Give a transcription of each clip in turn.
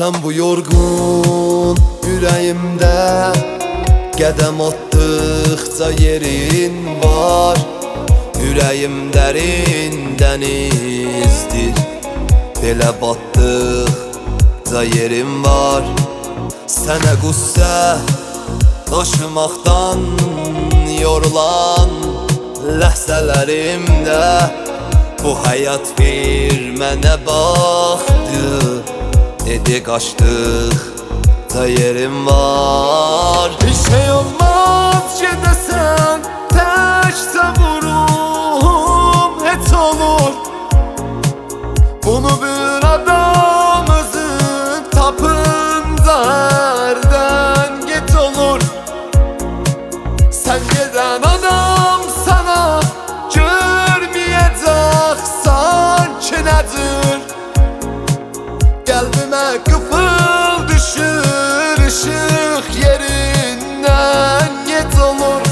Sen bu yorgun yüreğimde qədəm attıqca yerin var. Yüreğim dərin dənizdir, belə batdıqca yerim var. Sənə qüssə daşımaqdan yorulan ləhzələrimdə bu həyat bir mənə baxdı, dedi qaçdıqca yerim var. Bir şey olmaz gedəsən təkcə vurum heç olur. Bunu bir adam özün tapınca ərdən get olur. Sən gedən adam sana görməyəcək sanki nədir. Qəlbimə qıfıl düşür, ışıq yerindən get olur.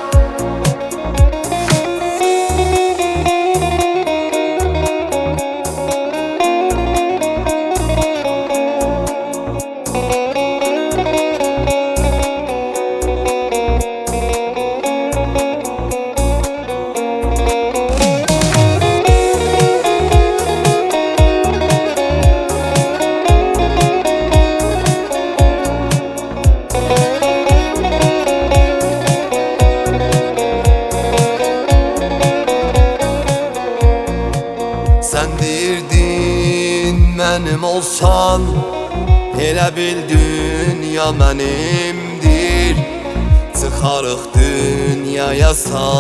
Sən deyirdin mənim olsan, elə bil dünya mənimdir. Çıxarıq dünyaya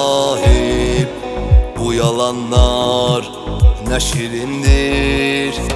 sahib, bu yalanlar nə şirindir.